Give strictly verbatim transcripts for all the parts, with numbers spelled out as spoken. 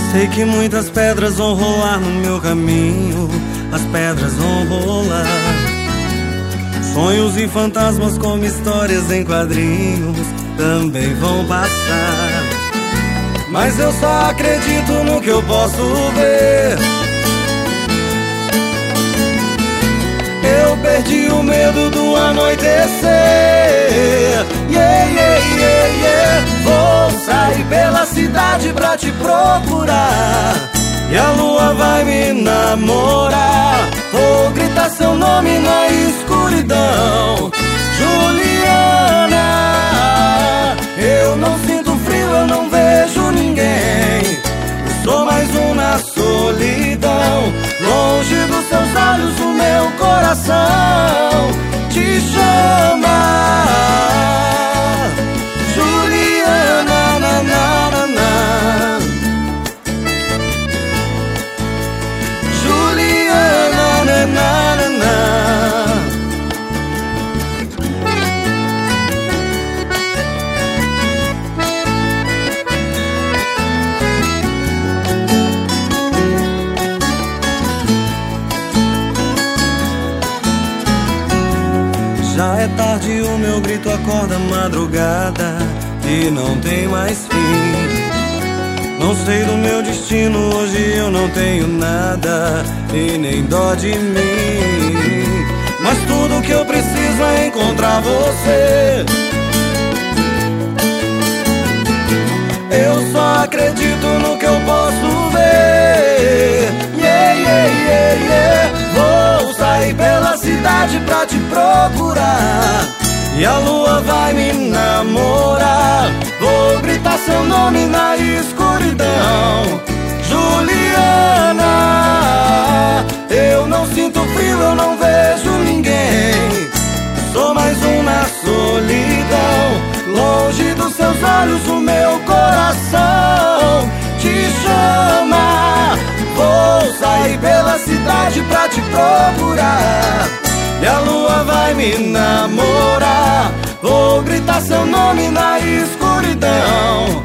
Sei que muitas pedras vão rolar no meu caminho, as pedras vão rolar. Sonhos e fantasmas como histórias em quadrinhos também vão passar. Mas eu só acredito no que eu posso ver. Eu perdi o medo do anoitecer. Yeah, yeah, yeah, yeah. Vou sair pela cidade pra te procurar, e a lua vai me namorar. Vou gritar seu nome na escuridão, Juliana. Eu não sinto frio, eu não vejo ninguém. Eu sou mais um na solidão. Longe dos seus olhos o meu coração te chama, Juliana, na, na, na, na. Juliana, na, na, na, na. Já é tarde, o meu grito acorda a madrugada e não tem mais fim. Não sei do meu destino, hoje eu não tenho nada e nem dó de mim. Mas tudo que eu preciso é encontrar você. Eu só acredito no que eu posso ver. Yeah, yeah, yeah, yeah. Vou sair pela cidade pra te procurar, e a lua vai me namorar. Vou gritar seu nome na escuridão, Juliana. Eu não sinto frio, eu não vejo ninguém. Sou mais um na solidão. Longe dos seus olhos o meu coração te chama. Vou sair pela cidade pra te procurar, e a lua vai me namorar. Vou gritar seu nome na escuridão,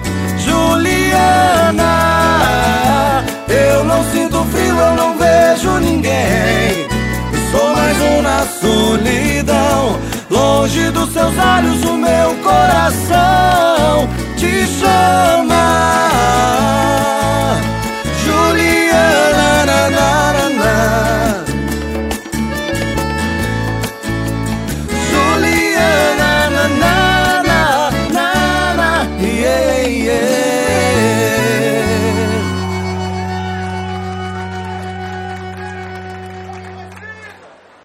Juliana. Eu não sinto frio, eu não vejo ninguém. Eu sou mais um na solidão. Longe dos seus olhos o meu coração te chama.